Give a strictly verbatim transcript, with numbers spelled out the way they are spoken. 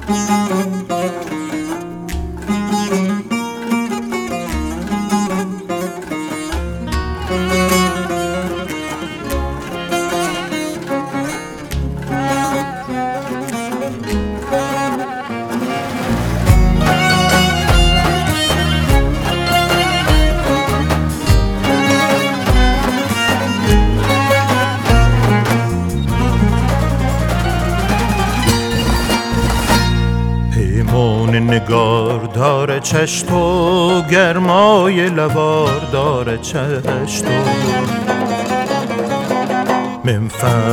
پیمان نگار داره چشت و گرمای لبار داره چشت و من